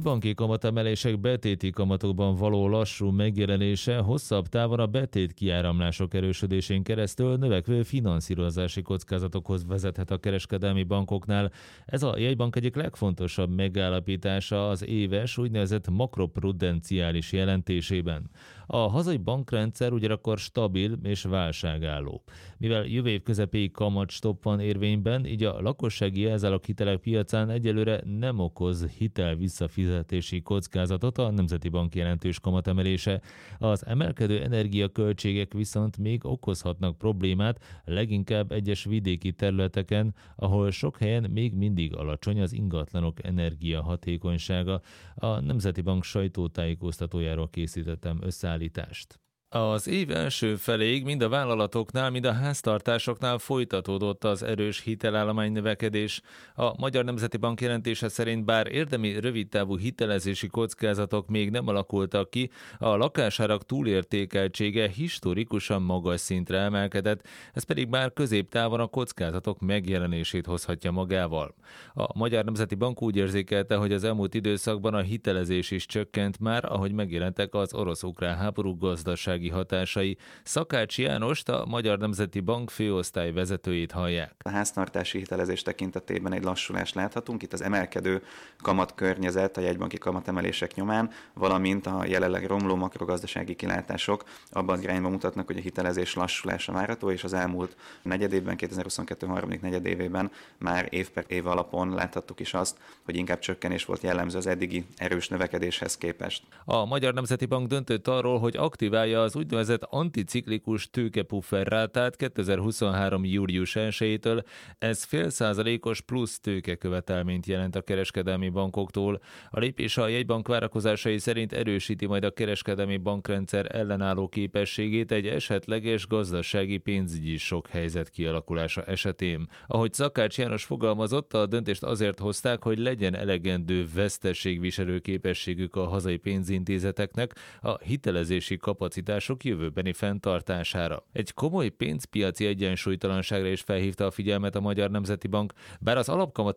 jegybanki kamatemelések betéti kamatokban való lassú megjelenése hosszabb távon a betét kiáramlások erősödésén keresztül növekvő finanszírozási kockázatokhoz vezethet a kereskedelmi bankoknál. Ez a jegybank egyik legfontosabb megállapítása az éves úgynevezett makroprudenciális jelentésében. A hazai bankrendszer ugyanakkor stabil és válságálló. Mivel jövő év közepéig kamatstopp van érvényben, így a lakossági jelzálog hitelek piacán egyelőre nem okoz hitel visszafizetési kockázatot a Nemzeti Bank jelentős kamatemelése. Az emelkedő energiaköltségek viszont még okozhatnak problémát, leginkább egyes vidéki területeken, ahol sok helyen még mindig alacsony az ingatlanok energiahatékonysága. A Nemzeti Bank sajtótájékoztatójáról készítettem összeállítást. Az év első feléig mind a vállalatoknál, mind a háztartásoknál folytatódott az erős hitelállomány növekedés. A Magyar Nemzeti Bank jelentése szerint bár érdemi rövidtávú hitelezési kockázatok még nem alakultak ki, a lakásárak túlértékeltsége historikusan magas szintre emelkedett, ez pedig már középtávon a kockázatok megjelenését hozhatja magával. A Magyar Nemzeti Bank úgy érzékelte, hogy az elmúlt időszakban a hitelezés is csökkent már, ahogy megjelentek az orosz-ukrán háború gazdasági hatásai. Szakács Jánost, a Magyar Nemzeti Bank főosztály vezetőjét hallják. A háztartási hitelezés tekintetében egy lassulást láthatunk. Itt az emelkedő kamatkörnyezet a jegybanki kamatemelések nyomán, valamint a jelenleg romló makrogazdasági kilátások abban az irányba mutatnak, hogy a hitelezés lassulása várható, és az elmúlt negyedévben, 2022 harmadik negyedévében már év per év alapon láthattuk is azt, hogy inkább csökkenés volt jellemző az eddigi erős növekedéshez képest. A Magyar Nemzeti Bank döntött arról, hogy aktiválja az úgynevezett anticiklikus tőkepufferrátát 2023. július 1-től. Ez 0,5%-os plusz tőkekövetelményt jelent a kereskedelmi bankoktól. A lépés a jegybank várakozásai szerint erősíti majd a kereskedelmi bankrendszer ellenálló képességét egy esetleges gazdasági pénzügyi sokkhelyzet kialakulása esetén. Ahogy Szakács János fogalmazott, a döntést azért hozták, hogy legyen elegendő veszteségviselő képességük a hazai pénzintézeteknek a hitelezési kapacitások jövőbeni fenntartására. Egy komoly pénzpiaci egyensúlytalanságra is felhívta a figyelmet a Magyar Nemzeti Bank, bár az alapkamat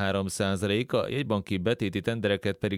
13%, a jegybanki betéti tendereket pedig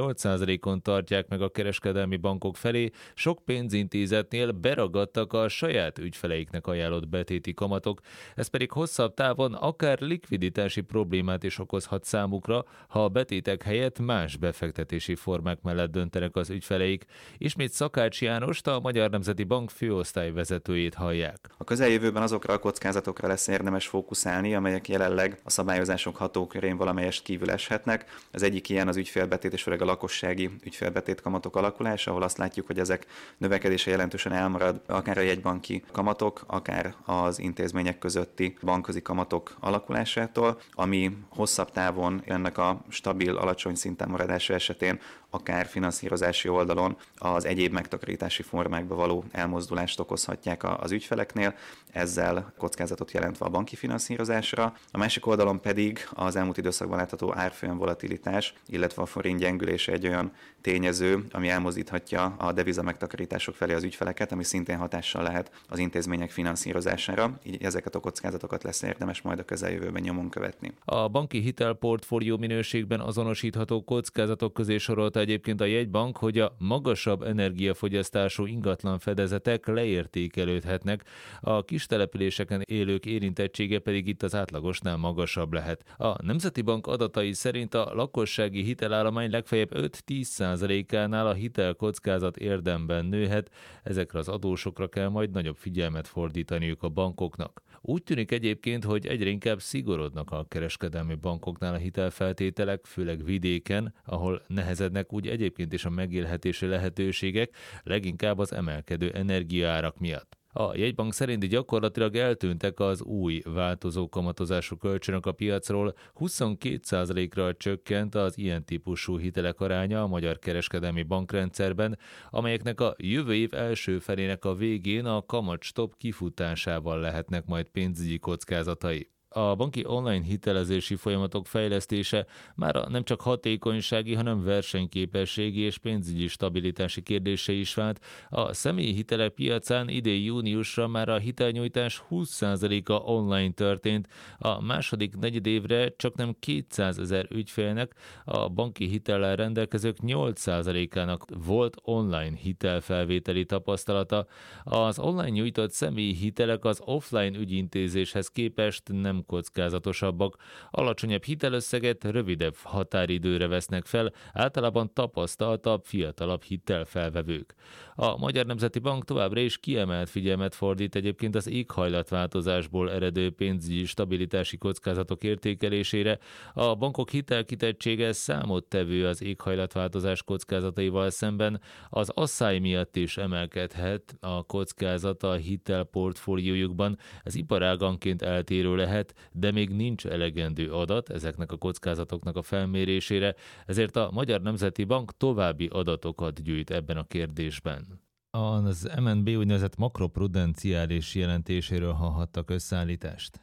18%-on tartják meg a kereskedelmi bankok felé, sok pénzintézetnél beragadtak a saját ügyfeleiknek ajánlott betéti kamatok, ez pedig hosszabb távon akár likviditási problémát is okozhat számukra, ha a betétek helyett más befektetési formák mellett döntenek az ügyfeleik. Ismét Szakács Jánost, a Magyar Nemzeti Bank főosztály vezetőjét hallják. A közeljövőben azokra a kockázatokra lesz érdemes fókuszálni, amelyek jelenleg a szabályozások hatókörén valamelyest kívül eshetnek. Az egyik ilyen az ügyfélbetét és főleg a lakossági ügyfélbetét kamatok alakulása, ahol azt látjuk, hogy ezek növekedése jelentősen elmarad, akár a jegybanki kamatok, akár az intézmények közötti bankközi kamatok alakulásától, ami hosszabb távon ennek a stabil, alacsony szinten maradása esetén akár finanszírozási oldalon az egyéb megtakarítási formákba való elmozdulást okozhatják az ügyfeleknél, ezzel kockázatot jelentve a banki finanszírozásra. A másik oldalon pedig az elmúlt időszakban látható árfolyam volatilitás, illetve a forint gyengülése egy olyan tényező, ami elmozdíthatja a deviza megtakarítások felé az ügyfeleket, ami szintén hatással lehet az intézmények finanszírozására. Így ezeket a kockázatokat lesz érdemes majd a közeljövőben nyomon követni. A banki hitelportfólió minőségben azonosítható kockázatok közé sorolta egyébként a jegybank, hogy a magasabb energiafogyasztású ingatlan fedezetek leértékelődhetnek, a kis településeken élők érintettsége pedig itt az átlagosnál magasabb lehet. A Nemzeti Bank adatai szerint a lakossági hitelállomány legfeljebb 5-10%-ánál a hitelkockázat érdemben nőhet, ezekre az adósokra kell majd nagyobb figyelmet fordítaniuk a bankoknak. Úgy tűnik egyébként, hogy egyre inkább szigorodnak a kereskedelmi bankoknál a hitelfeltételek, főleg vidéken, ahol nehezednek úgy egyébként is a megélhetési lehetőségek, leginkább az emelkedő energiaárak miatt. A jegybank szerint gyakorlatilag eltűntek az új változó kamatozású kölcsönök a piacról, 22%-ra csökkent az ilyen típusú hitelek aránya a magyar kereskedelmi bankrendszerben, amelyeknek a jövő év első felének a végén a kamatstopp kifutásával lehetnek majd pénzügyi kockázatai. A banki online hitelezési folyamatok fejlesztése már nem csak hatékonysági, hanem versenyképességi és pénzügyi stabilitási kérdése is vált. A személyi hitelek piacán idén júniusra már a hitelnyújtás 20%-a online történt. A második negyedévre csaknem 200 000 ügyfélnek, a banki hitellel rendelkezők 8%-ának volt online hitelfelvételi tapasztalata. Az online nyújtott személyi hitelek az offline ügyintézéshez képest nem kockázatosabbak, alacsonyabb hitelösszeget rövidebb határidőre vesznek fel, általában tapasztaltabb, fiatalabb hitelfelvevők. A Magyar Nemzeti Bank továbbra is kiemelt figyelmet fordít egyébként az éghajlatváltozásból eredő pénzügyi stabilitási kockázatok értékelésére. A bankok hitelkitettsége számottevő az éghajlatváltozás kockázataival szemben, az asszály miatt is emelkedhet a kockázat a hitelportfóliójukban, ez iparáganként eltérő lehet, de még nincs elegendő adat ezeknek a kockázatoknak a felmérésére, ezért a Magyar Nemzeti Bank további adatokat gyűjt ebben a kérdésben. Az MNB úgynevezett makroprudenciális jelentéséről hallhattak összeállítást.